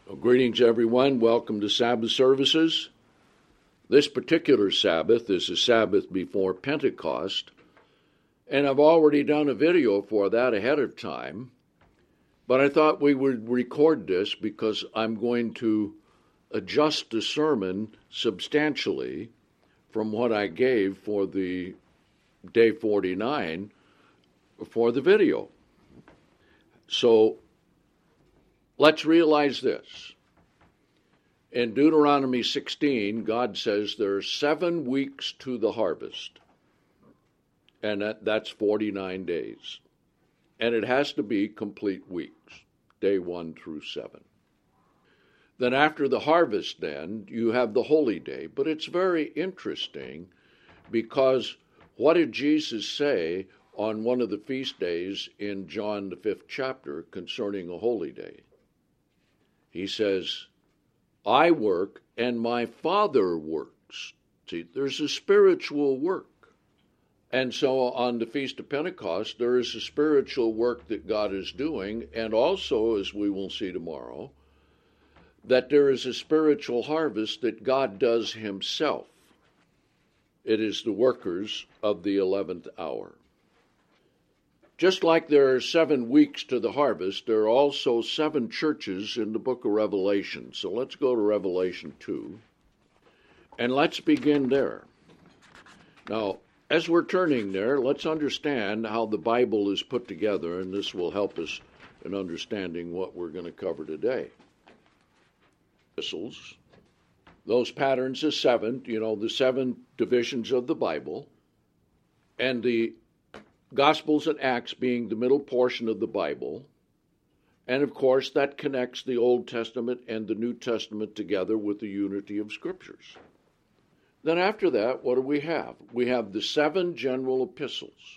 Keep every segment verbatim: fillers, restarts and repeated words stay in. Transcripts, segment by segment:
Well, greetings, everyone. Welcome to Sabbath services. This particular Sabbath is the Sabbath before Pentecost, and I've already done a video for that ahead of time, but I thought we would record this because I'm going to adjust the sermon substantially from what I gave for the day forty-nine for the video. So let's realize this. In Deuteronomy sixteen, God says there are seven weeks to the harvest, and that, that's forty-nine days. And it has to be complete weeks, day one through seven. Then after the harvest, then, you have the holy day. But it's very interesting because what did Jesus say on one of the feast days in John the fifth chapter concerning a holy day? He says, I work and my Father works. See, there's a spiritual work. And so on the Feast of Pentecost, there is a spiritual work that God is doing, and also, as we will see tomorrow, that there is a spiritual harvest that God does himself. It is the workers of the eleventh hour. Just like there are seven weeks to the harvest, there are also seven churches in the book of Revelation. So let's go to Revelation two, and let's begin there. Now, as we're turning there, let's understand how the Bible is put together, and this will help us in understanding what we're going to cover today. Epistles, those patterns of seven, you know, the seven divisions of the Bible, and the Gospels and Acts being the middle portion of the Bible, and of course that connects the Old Testament and the New Testament together with the unity of Scriptures. Then after that, what do we have? We have the seven general epistles.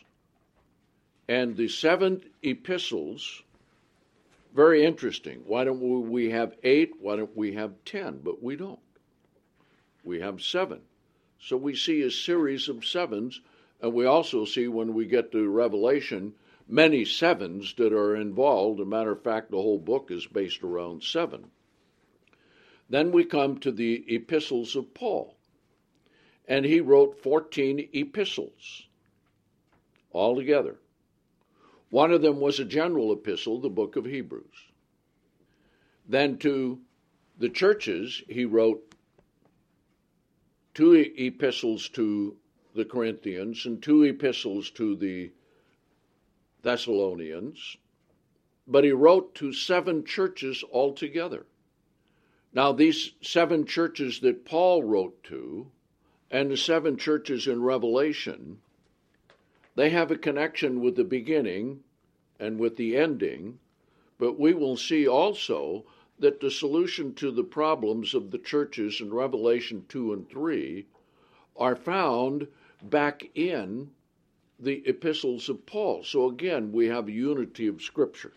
And the seven epistles, very interesting. Why don't we have eight? Why don't we have ten? But we don't. We have seven. So we see a series of sevens. And we also see when we get to Revelation, many sevens that are involved. As a matter of fact, the whole book is based around seven. Then we come to the epistles of Paul. And he wrote fourteen epistles altogether. One of them was a general epistle, the book of Hebrews. Then to the churches, he wrote two epistles to the Corinthians and two epistles to the Thessalonians, but he wrote to seven churches altogether. Now, these seven churches that Paul wrote to and the seven churches in Revelation, they have a connection with the beginning and with the ending, but we will see also that the solution to the problems of the churches in Revelation two and three are found back in the epistles of Paul. So again, we have a unity of Scripture.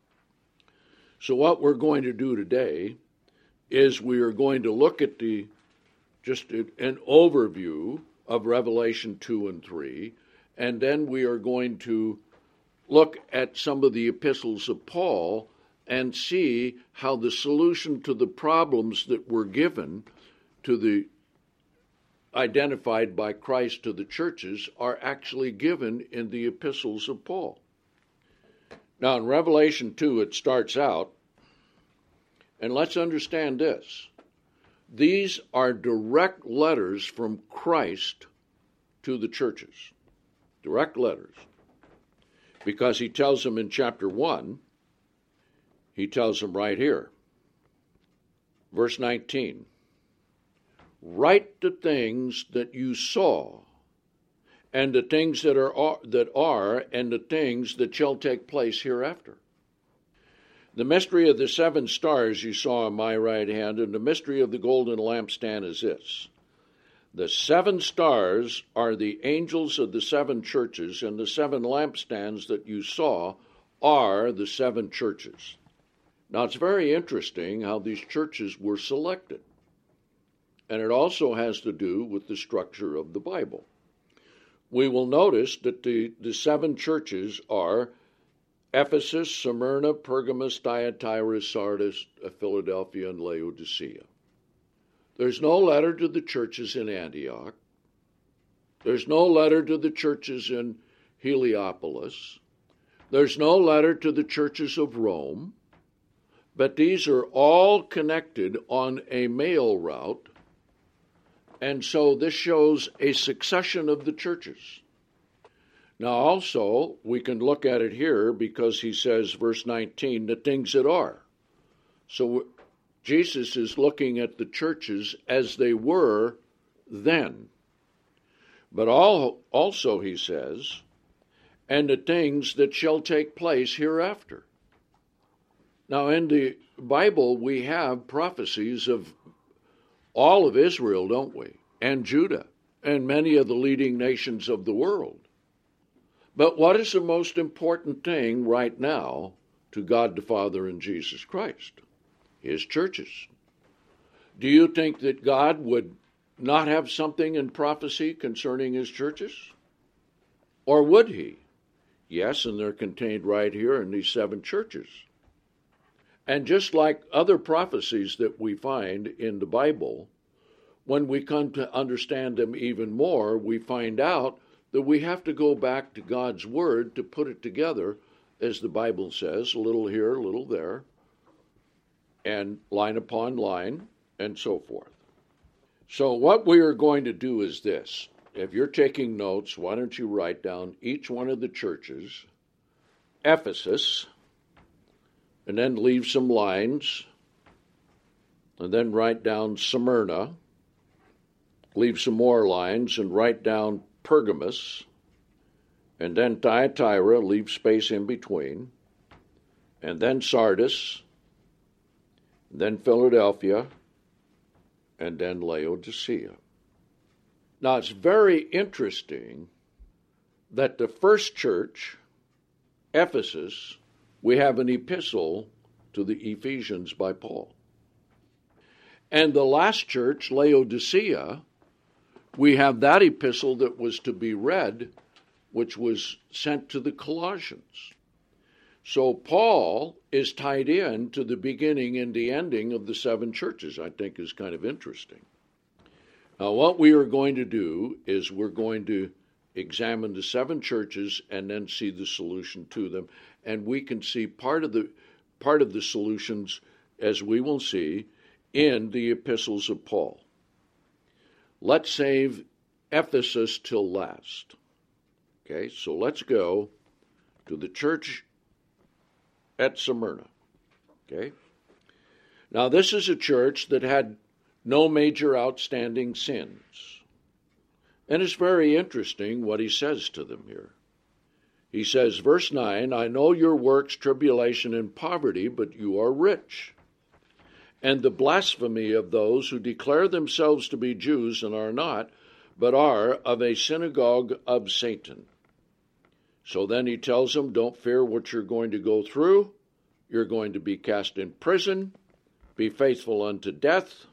So what we're going to do today is we are going to look at the just an overview of Revelation two and three, and then we are going to look at some of the epistles of Paul and see how the solution to the problems that were given to the identified by Christ to the churches are actually given in the epistles of Paul. Now in Revelation two it starts out, and let's understand this. These are direct letters from Christ to the churches. Direct letters. Because he tells them in chapter one, he tells them right here, verse nineteen, write the things that you saw, and the things that are, that are, and the things that shall take place hereafter. The mystery of the seven stars you saw on my right hand, and the mystery of the golden lampstand is this. The seven stars are the angels of the seven churches, and the seven lampstands that you saw are the seven churches. Now, it's very interesting how these churches were selected. And it also has to do with the structure of the Bible. We will notice that the, the seven churches are Ephesus, Smyrna, Pergamos, Thyatira, Sardis, Philadelphia, and Laodicea. There's no letter to the churches in Antioch. There's no letter to the churches in Heliopolis. There's no letter to the churches of Rome. But these are all connected on a mail route. And so this shows a succession of the churches. Now also, we can look at it here because he says, verse nineteen, the things that are. So Jesus is looking at the churches as they were then. But all, also, he says, and the things that shall take place hereafter. Now, in the Bible, we have prophecies of all of Israel, don't we? And Judah, and many of the leading nations of the world. But what is the most important thing right now to God the Father and Jesus Christ? His churches. Do you think that God would not have something in prophecy concerning his churches? Or would he? Yes, and they're contained right here in these seven churches. And just like other prophecies that we find in the Bible, when we come to understand them even more, we find out that we have to go back to God's Word to put it together, as the Bible says, a little here, a little there, and line upon line, and so forth. So what we are going to do is this. If you're taking notes, why don't you write down each one of the churches, Ephesus, and then leave some lines, and then write down Smyrna, leave some more lines, and write down Pergamos, and then Thyatira, leave space in between, and then Sardis, and then Philadelphia, and then Laodicea. Now, it's very interesting that the first church, Ephesus, we have an epistle to the Ephesians by Paul. And the last church, Laodicea, we have that epistle that was to be read, which was sent to the Colossians. So Paul is tied in to the beginning and the ending of the seven churches, I think is kind of interesting. Now, what we are going to do is we're going to examine the seven churches and then see the solution to them. And we can see part of the part of the solutions, as we will see, in the epistles of Paul. Let's save Ephesus till last. Okay, so let's go to the church at Smyrna. Okay. Now, this is a church that had no major outstanding sins. And it's very interesting what he says to them here. He says, verse nine, I know your works, tribulation, and poverty, but you are rich. And the blasphemy of those who declare themselves to be Jews and are not, but are of a synagogue of Satan. So then he tells them, don't fear what you're going to go through. You're going to be cast in prison. Be faithful unto death.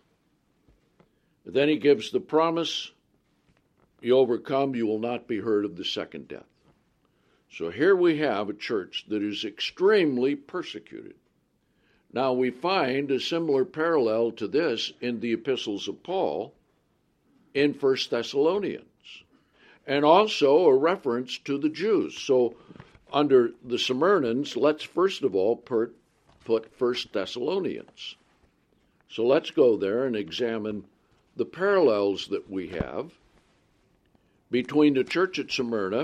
Then he gives the promise, you overcome, you will not be hurt of the second death. So here we have a church that is extremely persecuted. Now we find a similar parallel to this in the epistles of Paul in First Thessalonians, and also a reference to the Jews. So under the Smyrnans, let's first of all put, put First Thessalonians. So let's go there and examine the parallels that we have between the church at Smyrna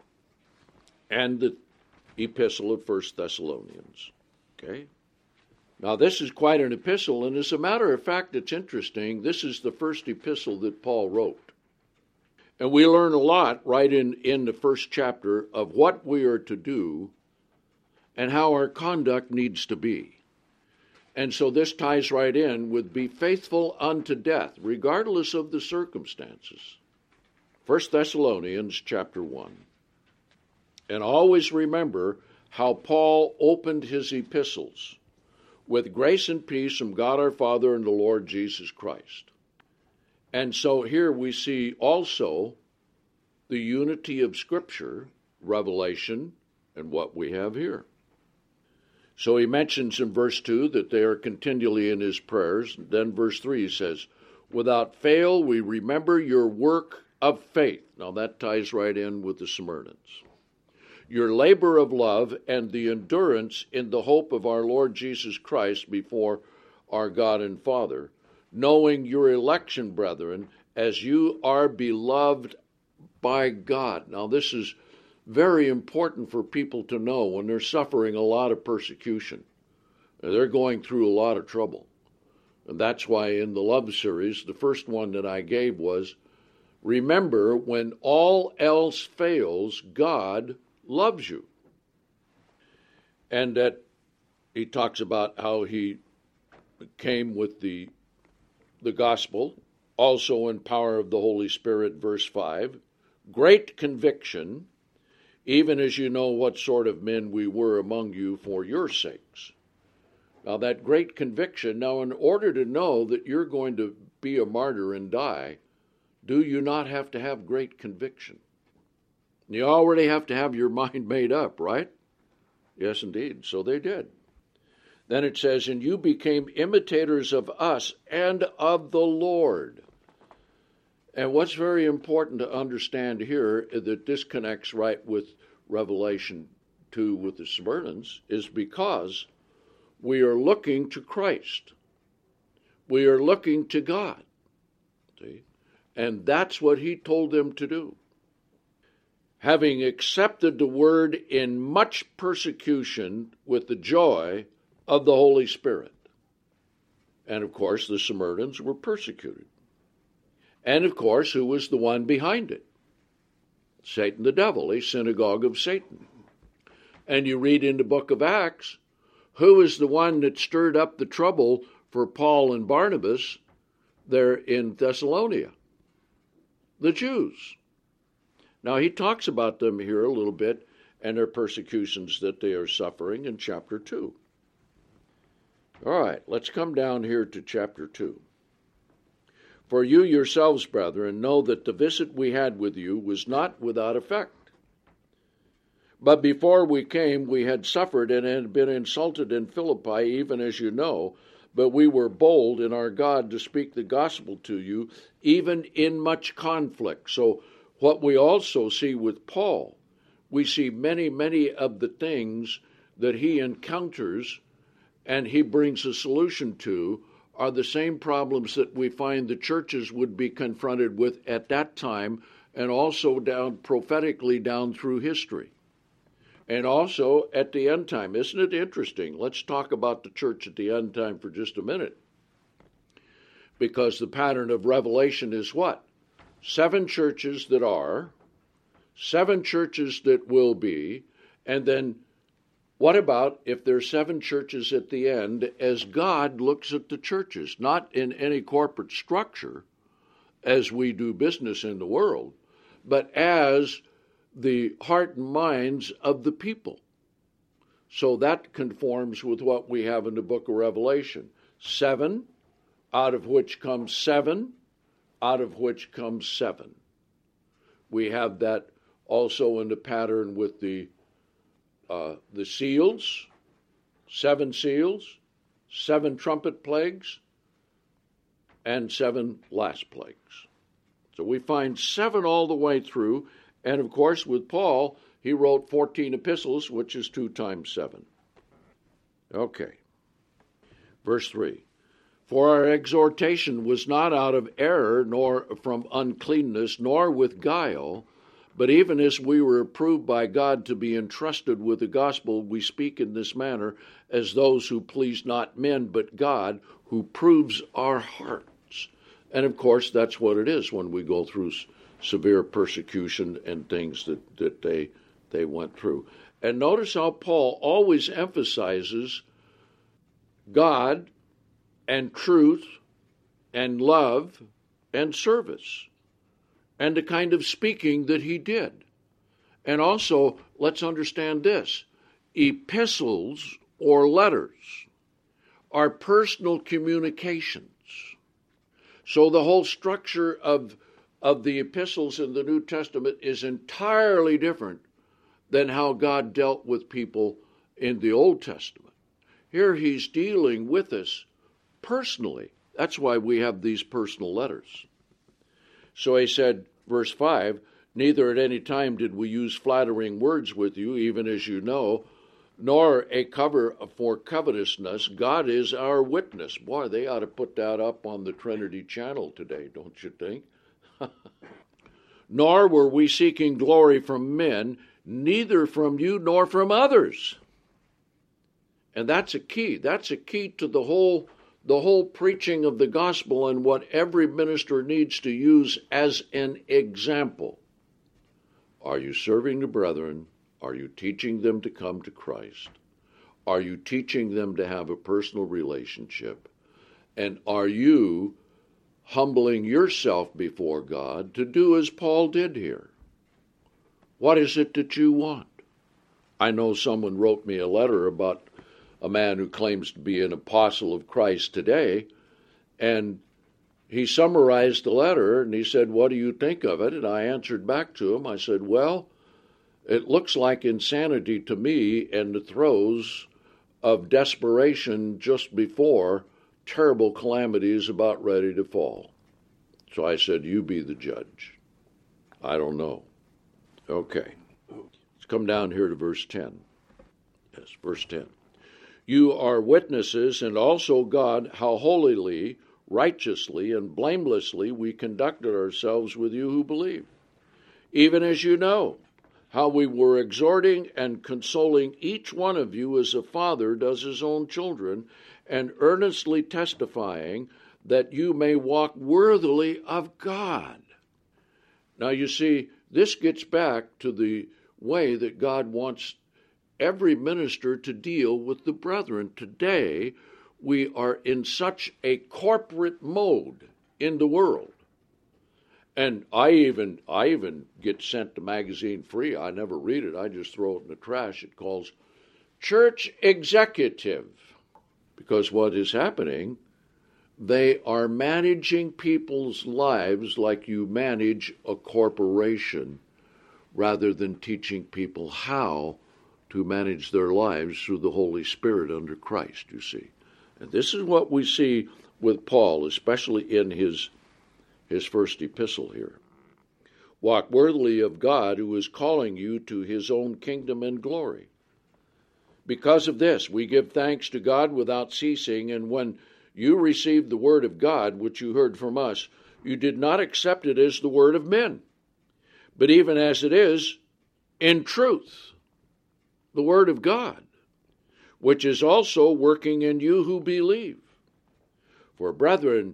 and the epistle of First Thessalonians. Okay? Now, this is quite an epistle, and as a matter of fact, it's interesting. This is the first epistle that Paul wrote. And we learn a lot right in, in the first chapter of what we are to do and how our conduct needs to be. And so this ties right in with be faithful unto death, regardless of the circumstances. First Thessalonians chapter one. And always remember how Paul opened his epistles with grace and peace from God our Father and the Lord Jesus Christ. And so here we see also the unity of Scripture, Revelation, and what we have here. So he mentions in verse two that they are continually in his prayers. Then verse three says, without fail we remember your work of faith. Now that ties right in with the Smyrnans. Your labor of love and the endurance in the hope of our Lord Jesus Christ before our God and Father, knowing your election, brethren, as you are beloved by God. Now this is very important for people to know when they're suffering a lot of persecution. They're going through a lot of trouble. And that's why in the love series, the first one that I gave was, remember, when all else fails, God loves you. And that he talks about how he came with the, the gospel, also in power of the Holy Spirit, verse five, great conviction, even as you know what sort of men we were among you for your sakes. Now that great conviction, now in order to know that you're going to be a martyr and die, do you not have to have great conviction? You already have to have your mind made up, right? Yes, indeed. So they did. Then it says, and you became imitators of us and of the Lord. And what's very important to understand here, that this connects right with Revelation two with the Smyrnans, is because we are looking to Christ. We are looking to God. See? And that's what he told them to do. Having accepted the word in much persecution with the joy of the Holy Spirit. And of course, the Smyrnans were persecuted. And of course, who was the one behind it? Satan the devil, a synagogue of Satan. And you read in the book of Acts, who is the one that stirred up the trouble for Paul and Barnabas there in Thessalonica? The Jews. Now he talks about them here a little bit and their persecutions that they are suffering in chapter two. All right, let's come down here to chapter two. For you yourselves, brethren, know that the visit we had with you was not without effect. But before we came, we had suffered and had been insulted in Philippi, even as you know, but we were bold in our God to speak the gospel to you, even in much conflict. So what we also see with Paul, we see many, many of the things that he encounters and he brings a solution to are the same problems that we find the churches would be confronted with at that time and also down prophetically down through history. And also at the end time. Isn't it interesting? Let's talk about the church at the end time for just a minute. Because the pattern of Revelation is what? Seven churches that are, seven churches that will be, and then what about if there's seven churches at the end as God looks at the churches, not in any corporate structure as we do business in the world, but as the heart and minds of the people. So that conforms with what we have in the book of Revelation. Seven, out of which comes seven, out of which comes seven. We have that also in the pattern with the uh, the seals, seven seals, seven trumpet plagues, and seven last plagues. So we find seven all the way through. And of course, with Paul, he wrote fourteen epistles, which is two times seven. Okay. Verse three. For our exhortation was not out of error, nor from uncleanness, nor with guile, but even as we were approved by God to be entrusted with the gospel, we speak in this manner as those who please not men, but God, who proves our hearts. And of course, that's what it is when we go through severe persecution and things that, that they, they went through. And notice how Paul always emphasizes God and truth and love and service and the kind of speaking that he did. And also, let's understand this. Epistles or letters are personal communications. So the whole structure of, of the epistles in the New Testament is entirely different than how God dealt with people in the Old Testament. Here he's dealing with us personally. That's why we have these personal letters. So he said, verse five, neither at any time did we use flattering words with you, even as you know, nor a cover for covetousness. God is our witness. Boy, they ought to put that up on the Trinity channel today, don't you think? Nor were we seeking glory from men, neither from you nor from others. And that's a key. That's a key to the whole the whole preaching of the gospel and what every minister needs to use as an example. Are you serving the brethren? Are you teaching them to come to Christ? Are you teaching them to have a personal relationship? And are you humbling yourself before God to do as Paul did here? What is it that you want? I know someone wrote me a letter about a man who claims to be an apostle of Christ today, and he summarized the letter, and he said, what do you think of it? And I answered back to him, I said, well, it looks like insanity to me in the throes of desperation just before terrible calamity is about ready to fall. So I said, you be the judge. I don't know. Okay. Let's come down here to verse ten. Yes, verse ten. You are witnesses, and also God, how holily, righteously, and blamelessly we conducted ourselves with you who believe, even as you know, how we were exhorting and consoling each one of you as a father does his own children, and earnestly testifying that you may walk worthily of God. Now you see, this gets back to the way that God wants every minister to deal with the brethren. Today, we are in such a corporate mode in the world. And I even I even get sent the magazine free. I never read it. I just throw it in the trash. It calls Church Executive. Because what is happening, they are managing people's lives like you manage a corporation, rather than teaching people how to manage their lives through the Holy Spirit under Christ, you see. And this is what we see with Paul, especially in his, his first epistle here. Walk worthily of God, who is calling you to his own kingdom and glory. Because of this, we give thanks to God without ceasing, and when you received the word of God, which you heard from us, you did not accept it as the word of men, but even as it is, in truth, the word of God, which is also working in you who believe. For, brethren,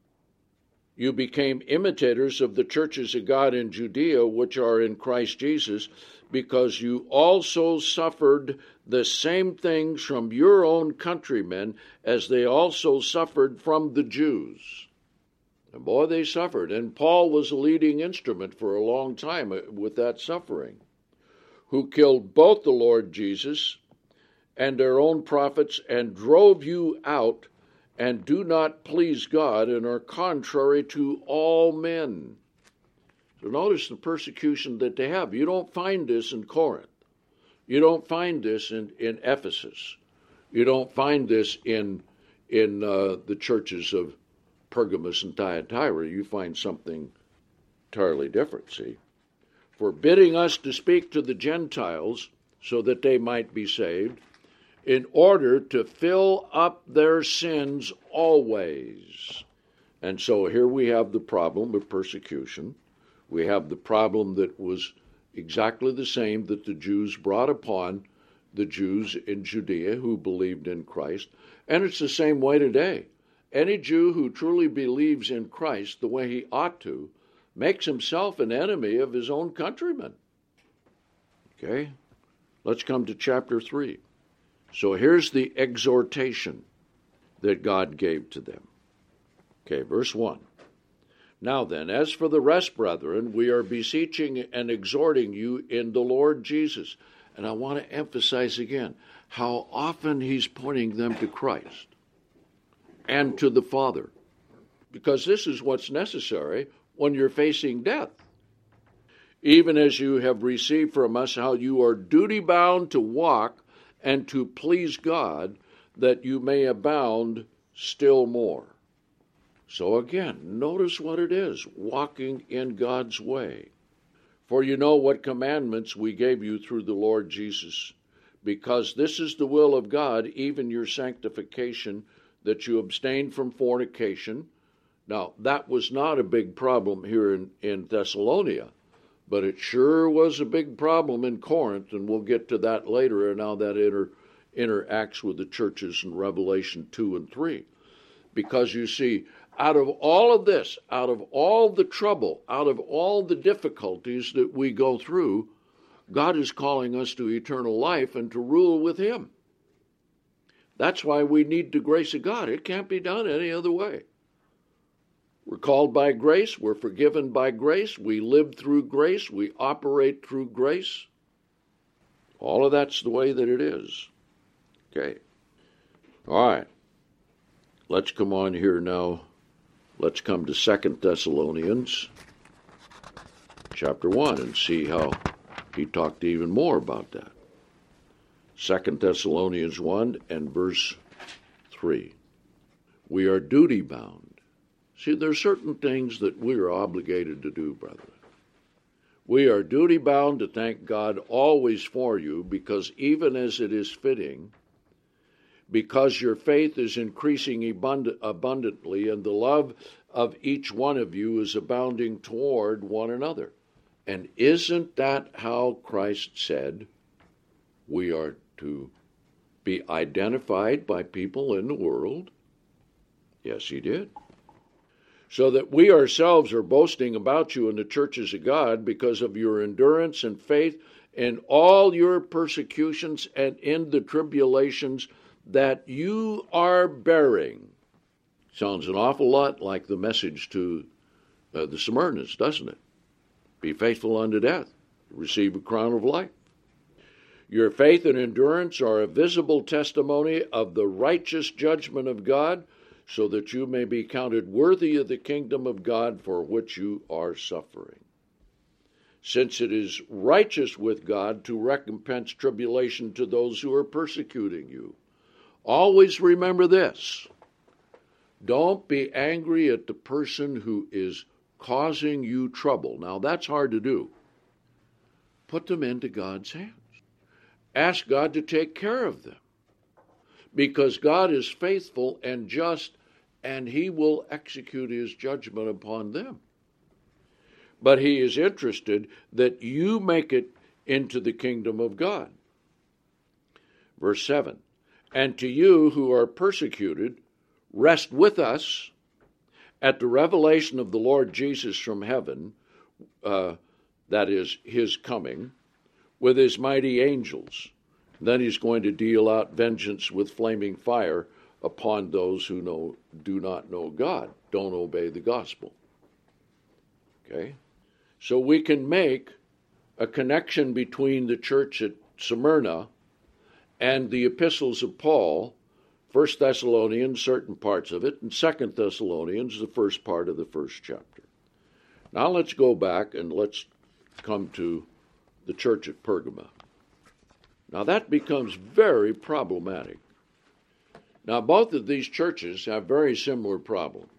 you became imitators of the churches of God in Judea, which are in Christ Jesus, because you also suffered the same things from your own countrymen as they also suffered from the Jews. And boy, they suffered. And Paul was a leading instrument for a long time with that suffering, who killed both the Lord Jesus and their own prophets and drove you out and do not please God and are contrary to all men. So notice the persecution that they have. You don't find this in Corinth. You don't find this in, in Ephesus. You don't find this in, in uh, the churches of Pergamos and Thyatira. You find something entirely different, see. Forbidding us to speak to the Gentiles so that they might be saved, in order to fill up their sins always. And so here we have the problem of persecution. We have the problem that was exactly the same that the Jews brought upon the Jews in Judea who believed in Christ. And it's the same way today. Any Jew who truly believes in Christ the way he ought to makes himself an enemy of his own countrymen. Okay? Let's come to chapter three. So here's the exhortation that God gave to them. Okay, verse one. Now then, as for the rest, brethren, we are beseeching and exhorting you in the Lord Jesus. And I want to emphasize again how often he's pointing them to Christ and to the Father, because this is what's necessary when you're facing death. Even as you have received from us how you are duty-bound to walk and to please God, that you may abound still more. So again, notice what it is, walking in God's way. For you know what commandments we gave you through the Lord Jesus, because this is the will of God, even your sanctification, that you abstain from fornication. Now, that was not a big problem here in, in Thessalonica, but it sure was a big problem in Corinth, and we'll get to that later and how that inter, interacts with the churches in Revelation two and three. Because you see, out of all of this, out of all the trouble, out of all the difficulties that we go through, God is calling us to eternal life and to rule with Him. That's why we need the grace of God. It can't be done any other way. We're called by grace. We're forgiven by grace. We live through grace. We operate through grace. All of that's the way that it is. Okay. All right. Let's come on here now. Let's come to Second Thessalonians chapter one and see how he talked even more about that. Second Thessalonians one and verse three. We are duty bound. See, there are certain things that we are obligated to do, brethren. We are duty bound to thank God always for you, because even as it is fitting, because your faith is increasing abund- abundantly, and the love of each one of you is abounding toward one another. And isn't that how Christ said we are to be identified by people in the world? Yes, he did. So that we ourselves are boasting about you in the churches of God because of your endurance and faith in all your persecutions and in the tribulations that you are bearing. Sounds an awful lot like the message to uh, the Smyrnans, doesn't it? Be faithful unto death, receive a crown of life. Your faith and endurance are a visible testimony of the righteous judgment of God, so that you may be counted worthy of the kingdom of God for which you are suffering. Since it is righteous with God to recompense tribulation to those who are persecuting you. Always remember this. Don't be angry at the person who is causing you trouble. Now, that's hard to do. Put them into God's hands. Ask God to take care of them. Because God is faithful and just, and He will execute His judgment upon them. But He is interested that you make it into the kingdom of God. Verse seven. And to you who are persecuted, rest with us at the revelation of the Lord Jesus from heaven, uh, that is, His coming, with His mighty angels. Then He's going to deal out vengeance with flaming fire upon those who know, do not know God, don't obey the gospel. Okay? So we can make a connection between the church at Smyrna and the epistles of Paul, First Thessalonians, certain parts of it, and Second Thessalonians, the first part of the first chapter. Now let's go back and let's come to the church at Pergama. Now that becomes very problematic. Now both of these churches have very similar problems.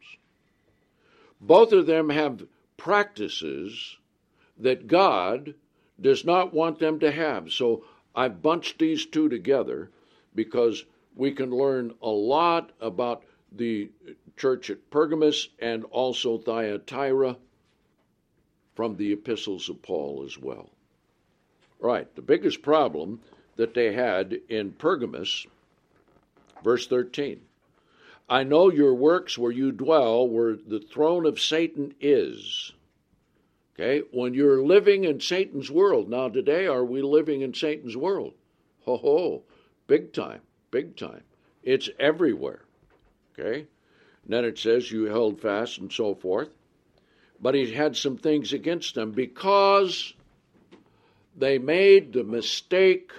Both of them have practices that God does not want them to have. So I've bunched these two together because we can learn a lot about the church at Pergamos and also Thyatira from the epistles of Paul as well. Right, the biggest problem that they had in Pergamos, verse thirteen. I know your works where you dwell, where the throne of Satan is. Okay, when you're living in Satan's world. Now today, are we living in Satan's world? Ho ho, big time, big time. It's everywhere. Okay, and then it says you held fast and so forth. But he had some things against them because they made the mistake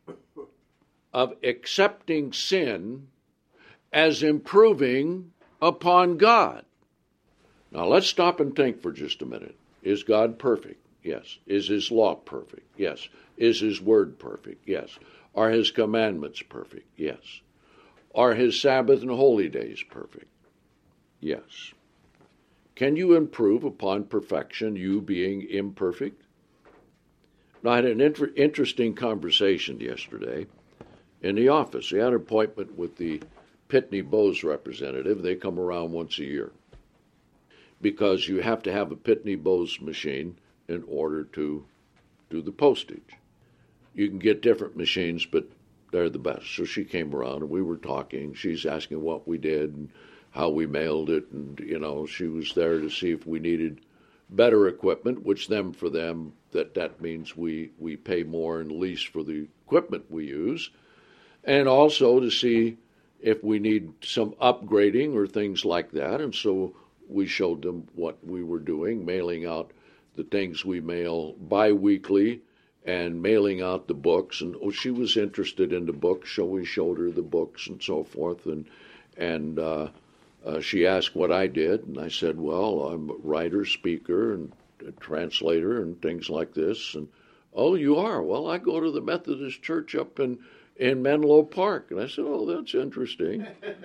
of accepting sin as improving upon God. Now let's stop and think for just a minute. Is God perfect? Yes. Is His law perfect? Yes. Is His word perfect? Yes. Are His commandments perfect? Yes. Are his Sabbath and holy days perfect? Yes. Can you improve upon perfection, you being imperfect? Now, I had an inter- interesting conversation yesterday in the office. We had an appointment with the Pitney Bowes representative. They come around once a year because you have to have a Pitney Bowes machine in order to do the postage. You can get different machines, but they're the best. So she came around and we were talking. She's asking what we did and how we mailed it. And, you know, she was there to see if we needed better equipment, which them for them, that, that means we, we pay more in lease for the equipment we use. And also to see if we need some upgrading or things like that. And so we showed them what we were doing, mailing out the things we mail bi-weekly and mailing out the books. And oh, she was interested in the books, so we showed her the books and so forth. And and uh, uh, she asked what I did, and I said, well, I'm a writer, speaker, and a translator, and things like this. And oh, you are? Well, I go to the Methodist Church up in, in Menlo Park. And I said, oh, that's interesting.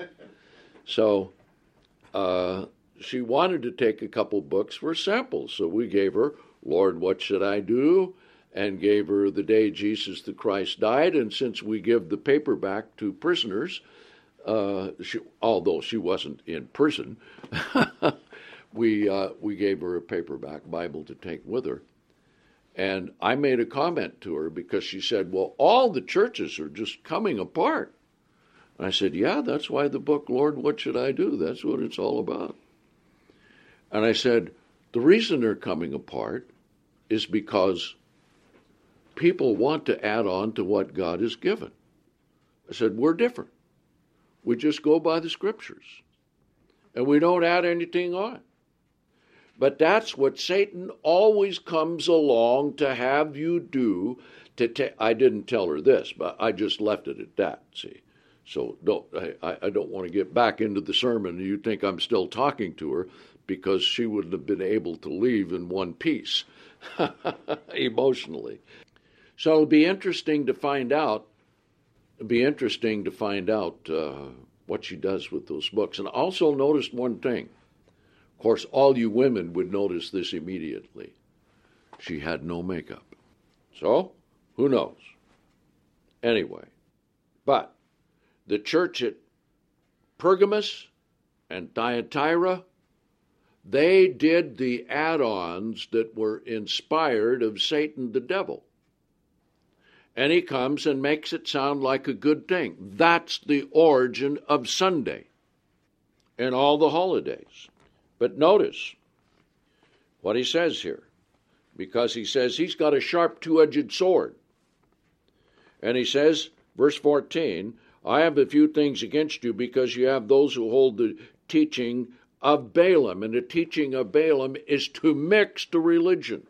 So uh, she wanted to take a couple books for samples, so we gave her Lord, What Should I Do? And gave her The Day Jesus the Christ Died. And since we give the paperback to prisoners, uh, she, although she wasn't in prison, we uh, we gave her a paperback Bible to take with her. And I made a comment to her because she said, well, all the churches are just coming apart. And I said, yeah, that's why the book, Lord, What Should I Do? That's what it's all about. And I said, the reason they're coming apart is because people want to add on to what God has given. I said, we're different. We just go by the scriptures. And we don't add anything on. But that's what Satan always comes along to have you do. To ta- I didn't tell her this, but I just left it at that, see. So don't I, I don't want to get back into the sermon and you think I'm still talking to her, because she wouldn't have been able to leave in one piece emotionally. So it'll be interesting to find out, it'll be interesting to find out uh, what she does with those books. And I also noticed one thing. Of course, all you women would notice this immediately. She had no makeup. So, who knows? Anyway, but the church at Pergamos and Thyatira, they did the add-ons that were inspired of Satan the devil. And he comes and makes it sound like a good thing. That's the origin of Sunday and all the holidays. But notice what he says here, because he says he's got a sharp two-edged sword. And he says, verse fourteen, I have a few things against you because you have those who hold the teaching of Balaam. And the teaching of Balaam is to mix the religions.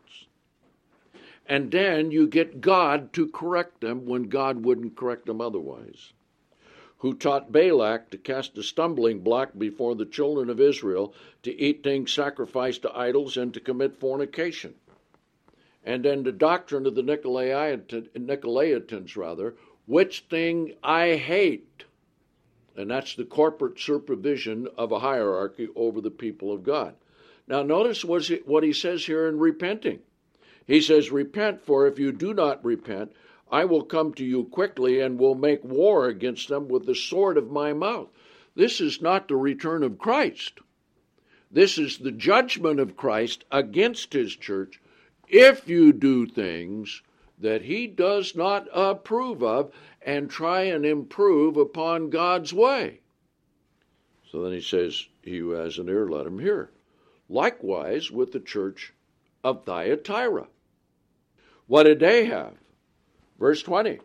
And then you get God to correct them when God wouldn't correct them otherwise. Who taught Balak to cast a stumbling block before the children of Israel, to eat things sacrificed to idols, and to commit fornication. And then the doctrine of the Nicolaitans, Nicolaitans rather, which thing I hate. And that's the corporate supervision of a hierarchy over the people of God. Now notice what he says here in repenting. He says, repent, for if you do not repent, I will come to you quickly and will make war against them with the sword of my mouth. This is not the return of Christ. This is the judgment of Christ against his church if you do things that he does not approve of and try and improve upon God's way. So then he says, he who has an ear, let him hear. Likewise with the church of Thyatira. What did they have? Verse twenty.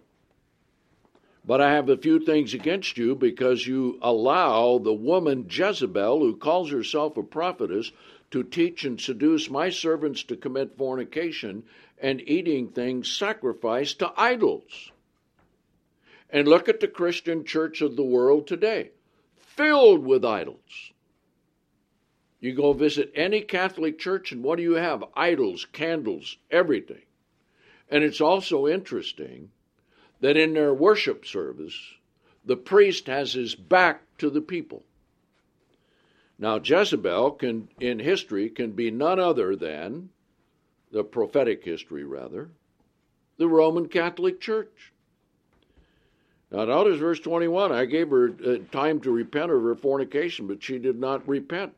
But I have a few things against you, because you allow the woman Jezebel, who calls herself a prophetess, to teach and seduce my servants to commit fornication and eating things sacrificed to idols. And look at the Christian church of the world today, filled with idols. You go visit any Catholic church, and what do you have? Idols, candles, everything. And it's also interesting that in their worship service, the priest has his back to the people. Now, Jezebel can, in history, can be none other than, the prophetic history rather, the Roman Catholic Church. Now, notice verse twenty-one. I gave her uh, time to repent of her fornication, but she did not repent.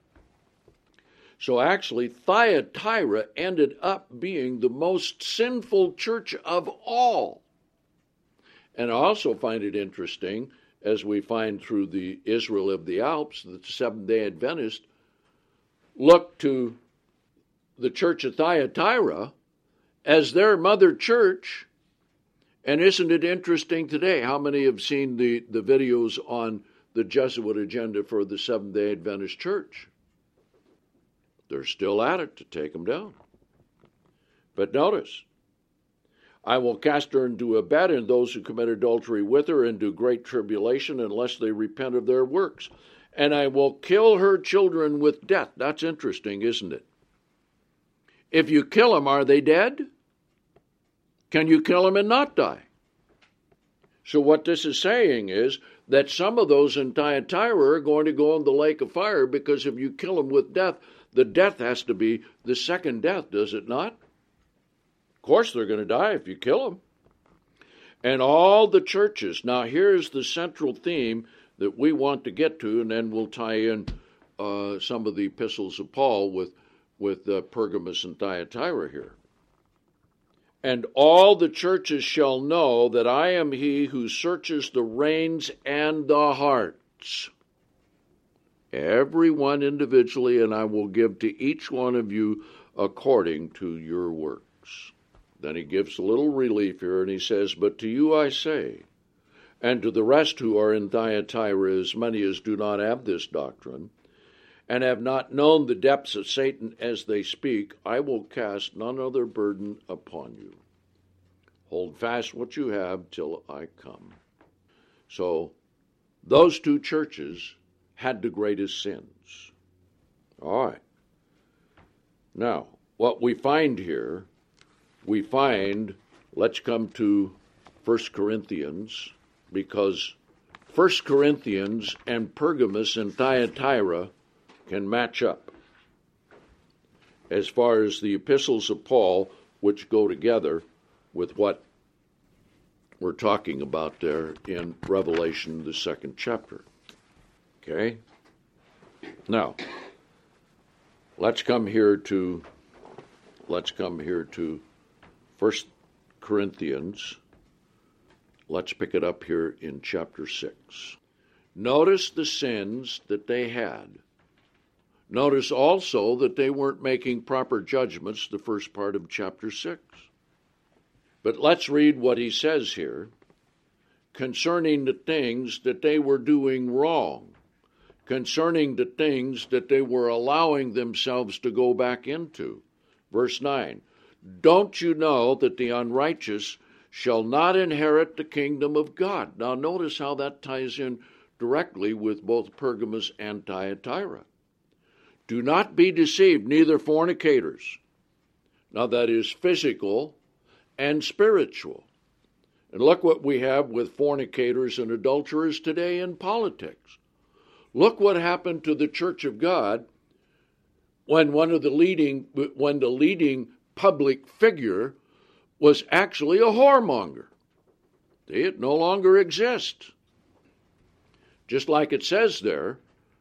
So actually, Thyatira ended up being the most sinful church of all. And I also find it interesting, as we find through the Israel of the Alps, that the Seventh-day Adventists look to the church of Thyatira as their mother church. And isn't it interesting today how many have seen the, the videos on the Jesuit agenda for the Seventh-day Adventist Church? They're still at it to take them down. But notice, I will cast her into a bed, and those who commit adultery with her into great tribulation, unless they repent of their works. And I will kill her children with death. That's interesting, isn't it? If you kill them, are they dead? Can you kill them and not die? So what this is saying is that some of those in Thyatira are going to go in the lake of fire, because if you kill them with death, the death has to be the second death, does it not? Of course they're going to die if you kill them. And all the churches. Now here's the central theme that we want to get to, and then we'll tie in uh, some of the epistles of Paul with, with uh, Pergamos and Thyatira here. And all the churches shall know that I am he who searches the reins and the hearts. Everyone individually, and I will give to each one of you according to your works. Then he gives a little relief here, and he says, but to you I say, and to the rest who are in Thyatira, as many as do not have this doctrine, and have not known the depths of Satan as they speak, I will cast none other burden upon you. Hold fast what you have till I come. So, those two churches had the greatest sins. All right. Now, what we find here, we find, let's come to First Corinthians, because First Corinthians and Pergamos and Thyatira can match up as far as the epistles of Paul, which go together with what we're talking about there in Revelation, the second chapter. Okay? Now, let's come here to, let's come here to First Corinthians. Let's pick it up here in chapter six. Notice the sins that they had. Notice also that they weren't making proper judgments the first part of chapter six. But let's read what he says here concerning the things that they were doing wrong, concerning the things that they were allowing themselves to go back into. Verse nine, don't you know that the unrighteous shall not inherit the kingdom of God? Now notice how that ties in directly with both Pergamos and Thyatira. Do not be deceived, neither fornicators. Now that is physical and spiritual. And look what we have with fornicators and adulterers today in politics. Look what happened to the Church of God when one of the leading, when the leading public figure was actually a whoremonger. It no longer exists. Just like it says there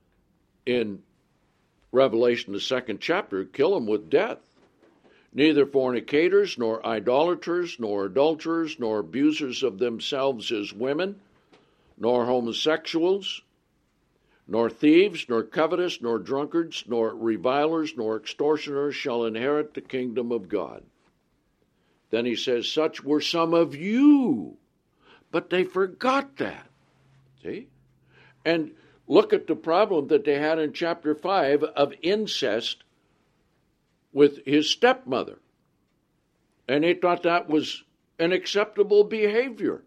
in Revelation, the second chapter, kill them with death. Neither fornicators, nor idolaters, nor adulterers, nor abusers of themselves as women, nor homosexuals, nor thieves, nor covetous, nor drunkards, nor revilers, nor extortioners shall inherit the kingdom of God. Then he says, such were some of you, but they forgot that. See? And look at the problem that they had in chapter five of incest with his stepmother. And they thought that was an acceptable behavior.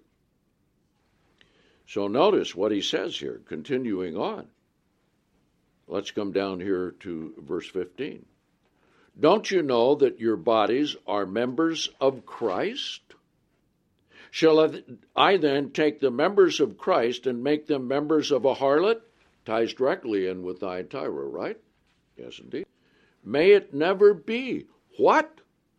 So notice what he says here, continuing on. Let's come down here to verse fifteen. Don't you know that your bodies are members of Christ? Shall I then take the members of Christ and make them members of a harlot? Ties directly in with Thyatira, right? Yes, indeed. May it never be. What?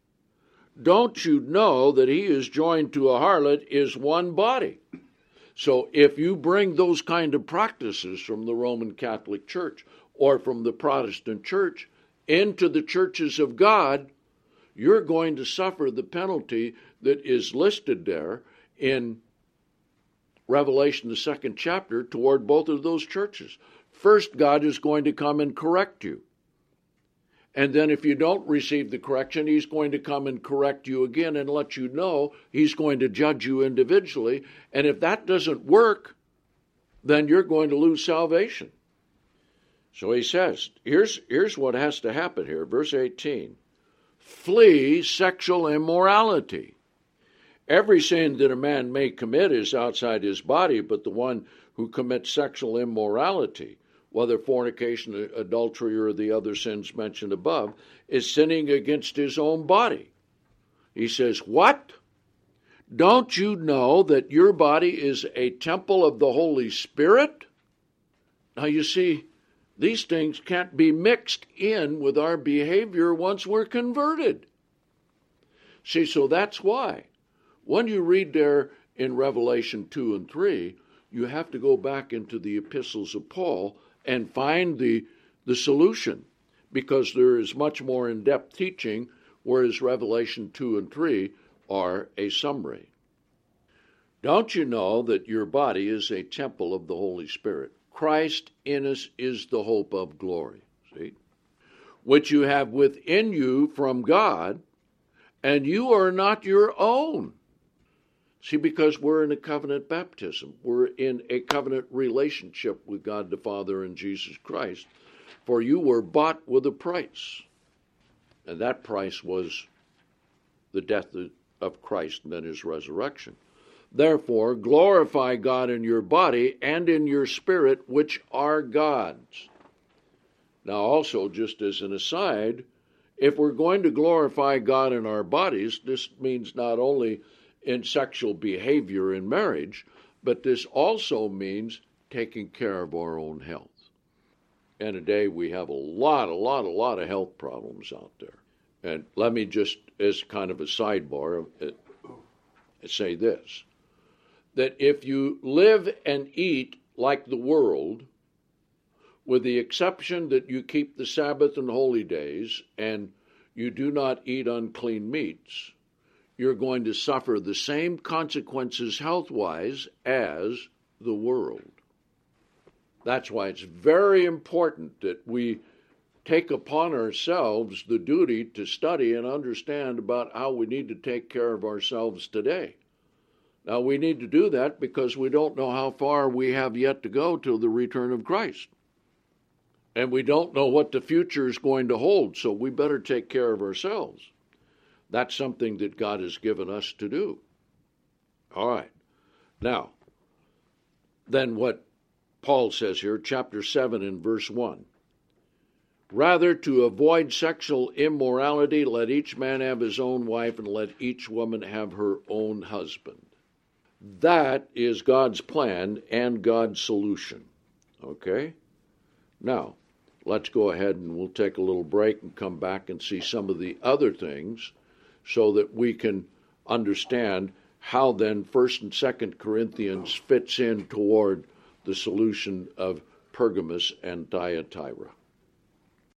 Don't you know that he is joined to a harlot is one body? So if you bring those kind of practices from the Roman Catholic Church or from the Protestant Church into the churches of God, you're going to suffer the penalty that is listed there in Revelation, the second chapter, toward both of those churches. First, God is going to come and correct you. And then if you don't receive the correction, he's going to come and correct you again and let you know he's going to judge you individually. And if that doesn't work, then you're going to lose salvation. So he says, here's, here's what has to happen here. Verse eighteen, flee sexual immorality. Every sin that a man may commit is outside his body, but the one who commits sexual immorality, whether fornication, adultery, or the other sins mentioned above, is sinning against his own body. He says, what? Don't you know that your body is a temple of the Holy Spirit? Now you see, these things can't be mixed in with our behavior once we're converted. See, so that's why. When you read there in Revelation two and three, you have to go back into the epistles of Paul and find the, the solution, because there is much more in-depth teaching, whereas Revelation two and three are a summary. Don't you know that your body is a temple of the Holy Spirit? Christ in us is the hope of glory, see? Which you have within you from God, and you are not your own. See, because we're in a covenant baptism. We're in a covenant relationship with God the Father and Jesus Christ. For you were bought with a price. And that price was the death of Christ and then his resurrection. Therefore, glorify God in your body and in your spirit, which are God's. Now also, just as an aside, if we're going to glorify God in our bodies, this means not only in sexual behavior in marriage, but this also means taking care of our own health. And today we have a lot, a lot, a lot of health problems out there. And let me just, as kind of a sidebar, say this, that if you live and eat like the world, with the exception that you keep the Sabbath and holy days, and you do not eat unclean meats, you're going to suffer the same consequences health-wise as the world. That's why it's very important that we take upon ourselves the duty to study and understand about how we need to take care of ourselves today. Now, we need to do that because we don't know how far we have yet to go till the return of Christ. And we don't know what the future is going to hold, so we better take care of ourselves. That's something that God has given us to do. All right. Now, then what Paul says here, chapter seven and verse one. Rather, to avoid sexual immorality, let each man have his own wife, and let each woman have her own husband. That is God's plan and God's solution. Okay? Now, let's go ahead and we'll take a little break and come back and see some of the other things so that we can understand how then First and Second Corinthians fits in toward the solution of Pergamos and Thyatira.